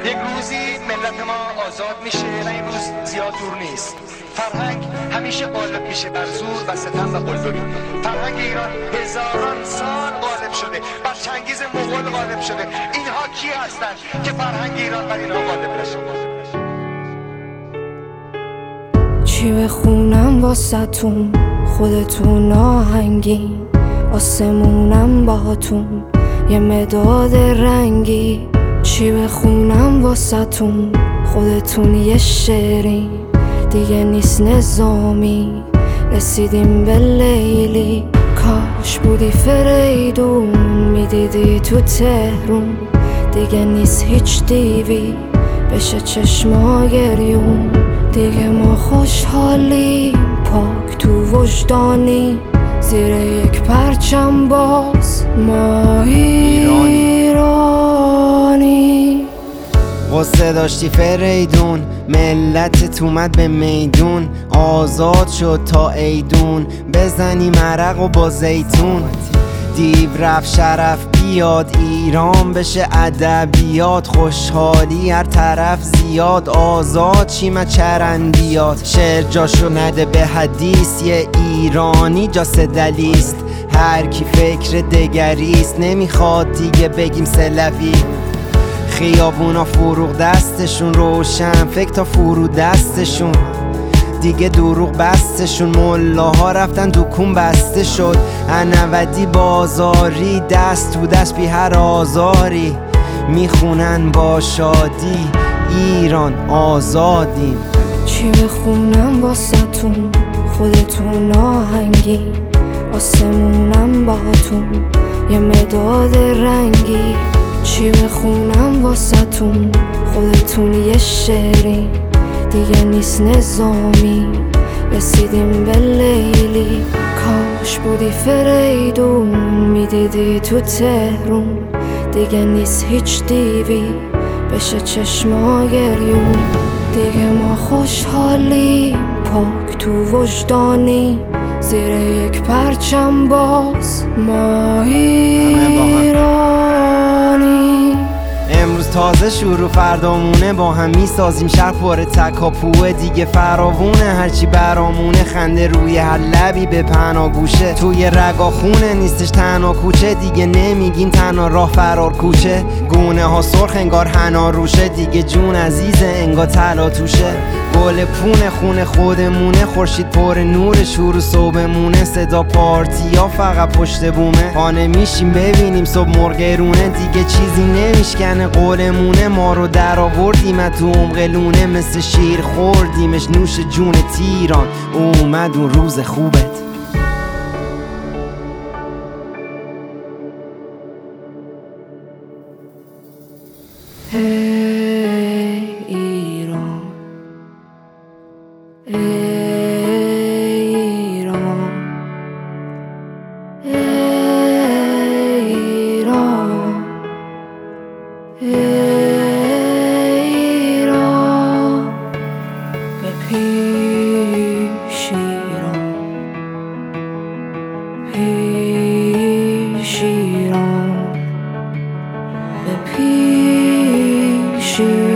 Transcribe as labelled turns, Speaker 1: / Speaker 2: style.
Speaker 1: یک روزی ملت ما آزاد میشه و این روز زیاد دور نیست. فرهنگ همیشه غالب میشه بر زور و ستم و قلدری. فرهنگ ایران هزاران سال غالب شده، بر چنگیز مغول غالب شده. اینها کی هستند که فرهنگ ایران بر اینها غالب نشه؟
Speaker 2: چی بخونم واسه‌تون، خودتون آهنگین، آسمونم باهاتون یه مداد رنگی. چی بخونم واسه‌تون، خودتون یه شعرین، دیگه نیست نظامی، رسیدیم به لیلی. کاش بودی فریدون، میدیدی تو تهرون، دیگه نیست هیچ دیوی بشه چشما گریون. دیگه ما خوشحالیم، پاک تو وجدانی، زیر یک پرچم باز ما ایرانی.
Speaker 3: غصه داشتی فریدون، ملتت اومد به میدون، آزاد شد تا ایدون، بزنیم عرق و با زیتون. دیو رفت شرف بیاد، ایران بشه ادبیات، خوشحالی هر طرف زیاد، آزاد شیم چرندیات. شعر جاشو نده به حدیث، یه ایرانی جاس دلیست، هر کی فکر دگریست، نمیخواد دیگه بگیم سلوی. خیابونا فروغ دستشون روشن، فکر تا فرو دستشون، دیگه دروغ بستشون. ملاها رفتن دکون بسته شد، انودی بازاری، دست تو دست بی هر آزاری، میخونن با شادی ایران آزادیم.
Speaker 2: چی بخونم واسه‌تون، خودتون آهنگین، آسمونم باهاتون یه مداد رنگی. چی بخونم واسه‌تون، خودتون یه شعرین، دیگه نیست نظامی، رسیدیم به لیلی. کاش بودی فریدون، میدیدی تو تهرون، دیگه نیست هیچ دیوی بشه چشما گریون. دیگه ما خوشحالیم، پاک تو وجدانی، زیر یک پرچم باز ما ایرانی.
Speaker 3: امروز تازه شروع فردامونه، با هم میسازیم شهر پر تکاپوه، دیگه فراوونه هرچی برامونه، خنده روی هر لبی به پناگوشه، توی رگا خونه نیستش تنها کوچه، دیگه نمیگیم تنها راه فرار کوچه. گونه ها سرخ انگار حنا روشه، دیگه جون عزیزه انگار طلا توشه. گل پونه خونه خودمونه، خورشید پر نور شروع صبحمونه، صدا پارتی ها فقط پشت بومه، خانه میشیم ببینیم صبح مرغرونه، دیگه چیزی نمیشکنه قولمونه. ما رو در آوردیم تو عمق لونه، مثل شیر خوردیمش نوش جون تیران، اومد اون روز خوبت.
Speaker 2: ایران، ایران، ایران، ایران، به پیش ایران، پیش ایران، به پیش ایران.